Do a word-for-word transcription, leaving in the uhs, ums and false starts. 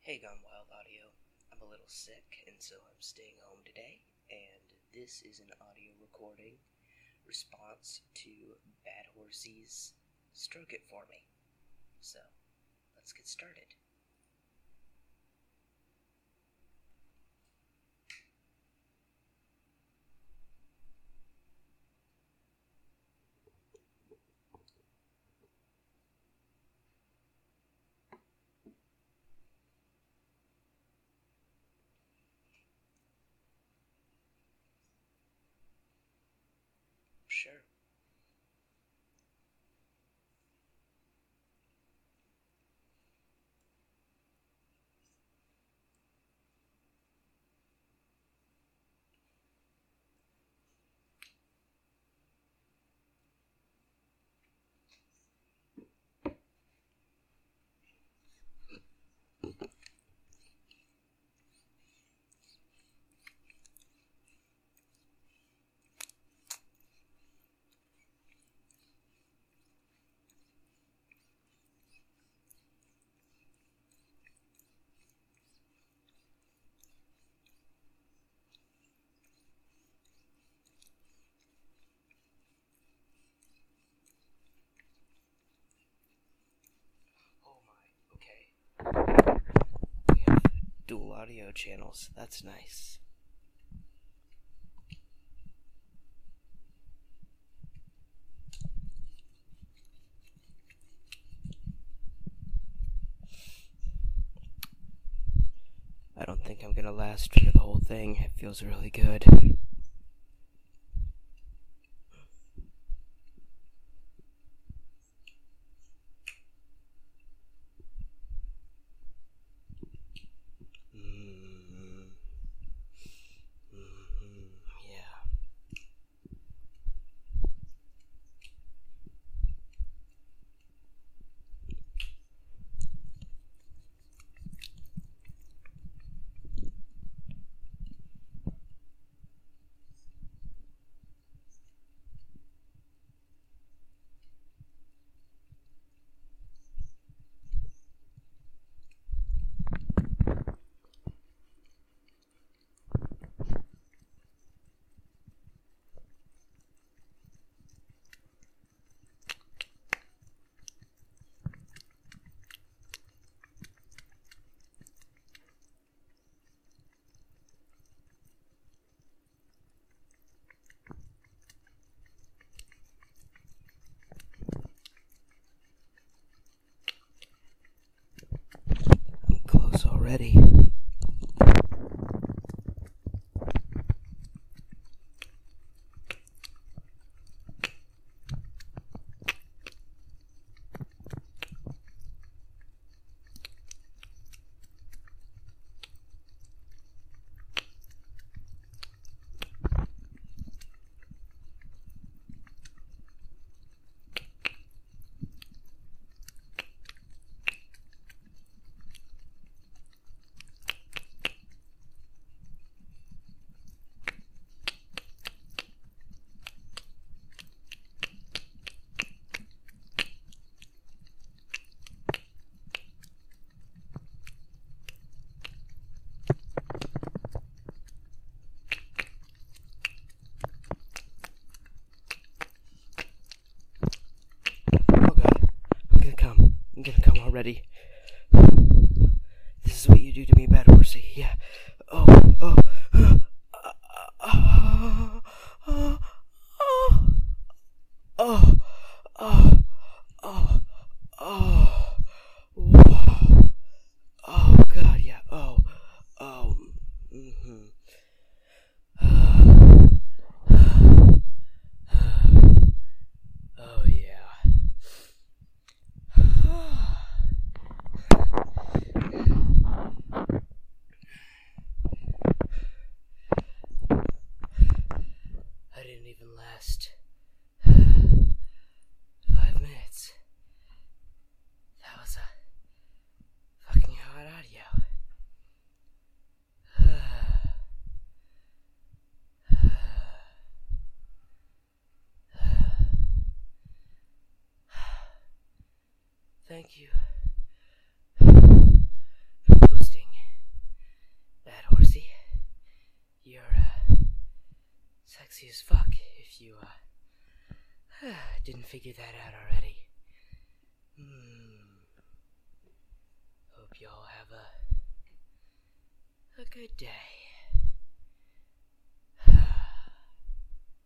Hey Gone Wild Audio. I'm a little sick, and so I'm staying home today, and this is an audio recording response to Bad Horsey's Stroke It For Me. So, let's get started. Sure. Oh my, okay. We have dual audio channels. That's nice. I don't think I'm gonna last through the whole thing. It feels really good. Mm-hmm. Mm-hmm. Yeah. I'm close already. Oh god, I'm gonna come. I'm gonna come already. This is what you do to me, Bad Horsey. Yeah. Oh, oh. Uh, uh, uh, uh, oh, oh, oh, oh, whoa. Oh god, yeah. Oh, oh, mm-hmm. Oh yeah. I didn't even last five minutes. That was a fucking hot audio. Thank you for posting. sexy as fuck if you, uh, didn't figure that out already. Hmm. Hope y'all have a, a good day.